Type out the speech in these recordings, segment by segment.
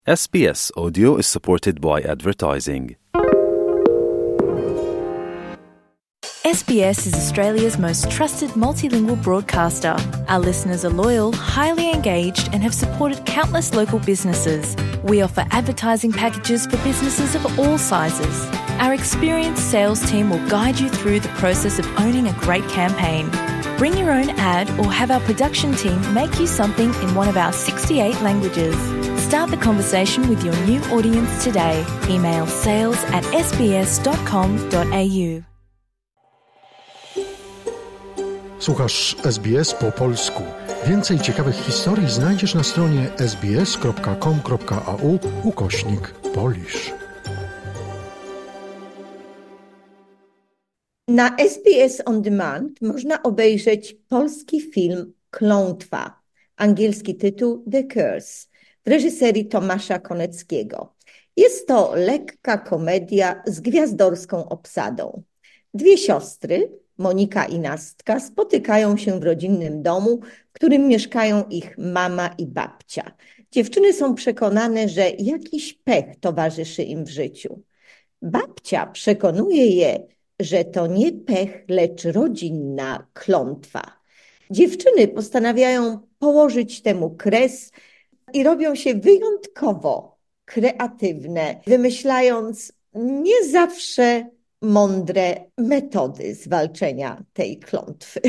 SBS Audio is supported by advertising. SBS is Australia's most trusted multilingual broadcaster. Our listeners are loyal, highly engaged, and have supported countless local businesses. We offer advertising packages for businesses of all sizes. Our experienced sales team will guide you through the process of owning a great campaign. Bring your own ad or have our production team make you something in one of our 68 languages. Start the conversation with your new audience today. Email sales@sbs.com.au. Słuchasz SBS po polsku. Więcej ciekawych historii znajdziesz na stronie sbs.com.au/polish. Na SBS On Demand można obejrzeć polski film Klątwa, angielski tytuł The Curse, w reżyserii Tomasza Koneckiego. Jest to lekka komedia z gwiazdorską obsadą. Dwie siostry, Monika i Nastka, spotykają się w rodzinnym domu, w którym mieszkają ich mama i babcia. Dziewczyny są przekonane, że jakiś pech towarzyszy im w życiu. Babcia przekonuje je, że to nie pech, lecz rodzinna klątwa. Dziewczyny postanawiają położyć temu kres i robią się wyjątkowo kreatywne, wymyślając nie zawsze mądre metody zwalczenia tej klątwy.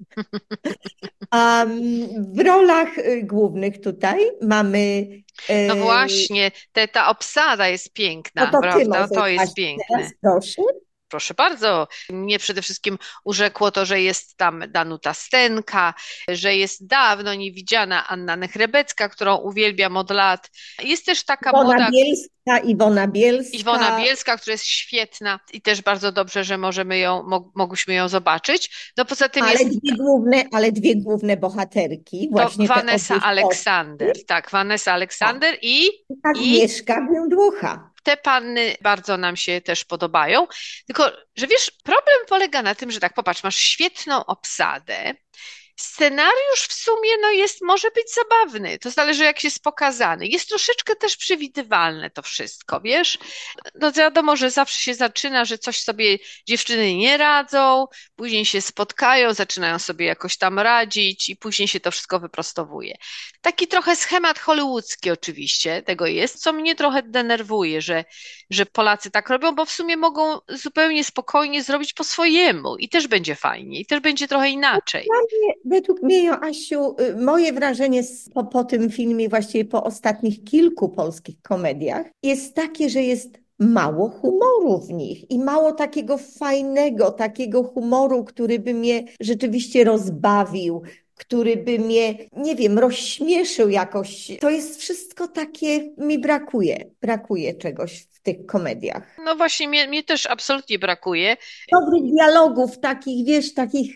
W rolach głównych tutaj mamy... No właśnie, ta obsada jest piękna, prawda? To jest piękne. Teraz, proszę. Proszę bardzo. Mnie przede wszystkim urzekło to, że jest tam Danuta Stenka, że jest dawno niewidziana Anna Nechrebecka, którą uwielbiam od lat. Jest też taka Iwona Bielska, która jest świetna i też bardzo dobrze, że mogłyśmy ją zobaczyć. No poza tym ale dwie główne bohaterki. Właśnie Vanessa Alexander. Tak, Vanessa Alexander i Agnieszka Więdłucha. Te panny bardzo nam się też podobają, tylko, że wiesz, problem polega na tym, że tak, popatrz, masz świetną obsadę, scenariusz w sumie może być zabawny, to zależy jak jest pokazany, jest troszeczkę też przewidywalne to wszystko, wiesz, no wiadomo, że zawsze się zaczyna, że coś sobie dziewczyny nie radzą, później się spotkają, zaczynają sobie jakoś tam radzić i później się to wszystko wyprostowuje. Taki trochę schemat hollywoodzki oczywiście tego jest, co mnie trochę denerwuje, że Polacy tak robią, bo w sumie mogą zupełnie spokojnie zrobić po swojemu i też będzie fajnie, i też będzie trochę inaczej. Według mnie, Joasiu, moje wrażenie po tym filmie, właściwie po ostatnich kilku polskich komediach, jest takie, że jest mało humoru w nich i mało takiego fajnego, takiego humoru, który by mnie rzeczywiście rozbawił, który by mnie, nie wiem, rozśmieszył jakoś. To jest wszystko takie, mi brakuje czegoś w tych komediach. No właśnie, mnie też absolutnie brakuje. Dobrych dialogów, takich, wiesz, takich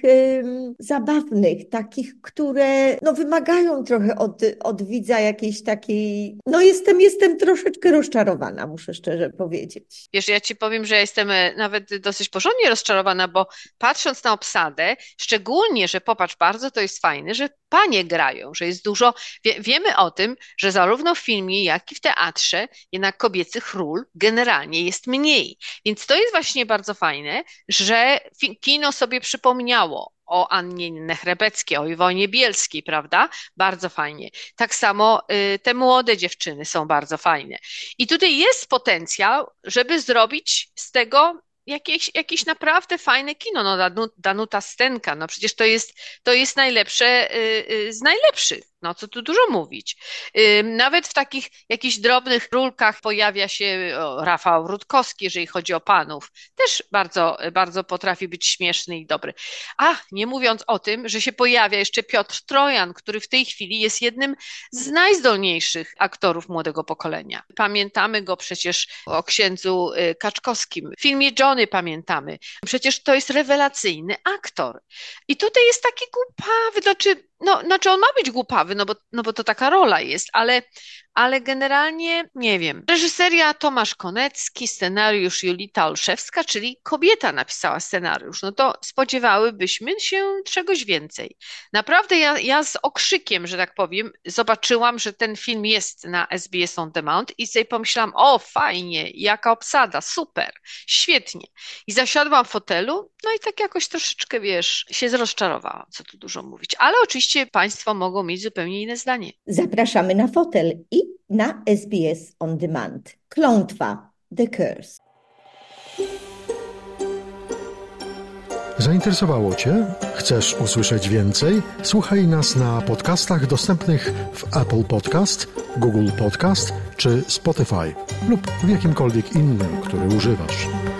zabawnych, takich, które wymagają trochę od widza jakiejś takiej... jestem troszeczkę rozczarowana, muszę szczerze powiedzieć. Wiesz, ja ci powiem, że ja jestem nawet dosyć porządnie rozczarowana, bo patrząc na obsadę, szczególnie, że popatrz, bardzo to jest fajne, że panie grają, że jest dużo... Wiemy o tym, że zarówno w filmie, jak i w teatrze jednak kobiecych ról generalnie jest mniej. Więc to jest właśnie bardzo fajne, że kino sobie przypomniało o Annie Nechrebeckiej, o Iwonie Bielskiej, prawda? Bardzo fajnie. Tak samo te młode dziewczyny są bardzo fajne. I tutaj jest potencjał, żeby zrobić z tego jakieś naprawdę fajne kino. No Danuta Stenka, no przecież to jest najlepsze z najlepszych. No co tu dużo mówić. Nawet w takich jakichś drobnych rólkach pojawia się Rafał Rutkowski, jeżeli chodzi o panów. Też bardzo, bardzo potrafi być śmieszny i dobry. A nie mówiąc o tym, że się pojawia jeszcze Piotr Trojan, który w tej chwili jest jednym z najzdolniejszych aktorów młodego pokolenia. Pamiętamy go przecież o księdzu Kaczkowskim. W filmie Johnny pamiętamy. Przecież to jest rewelacyjny aktor. I tutaj jest taki głupawy, znaczy on ma być głupawy, no bo to taka rola jest, ale ale generalnie nie wiem. Reżyseria Tomasz Konecki, scenariusz Julita Olszewska, czyli kobieta napisała scenariusz. No to spodziewałybyśmy się czegoś więcej. Naprawdę ja z okrzykiem, że tak powiem, zobaczyłam, że ten film jest na SBS On Demand i sobie pomyślałam, o fajnie, jaka obsada, super, świetnie. I zasiadłam w fotelu, no i tak jakoś troszeczkę, wiesz, się rozczarowałam, co tu dużo mówić. Ale oczywiście Państwo mogą mieć zupełnie inne zdanie. Zapraszamy na fotel i na SBS On Demand. Klątwa, The Curse. Zainteresowało Cię? Chcesz usłyszeć więcej? Słuchaj nas na podcastach dostępnych w Apple Podcast, Google Podcast czy Spotify lub w jakimkolwiek innym, który używasz.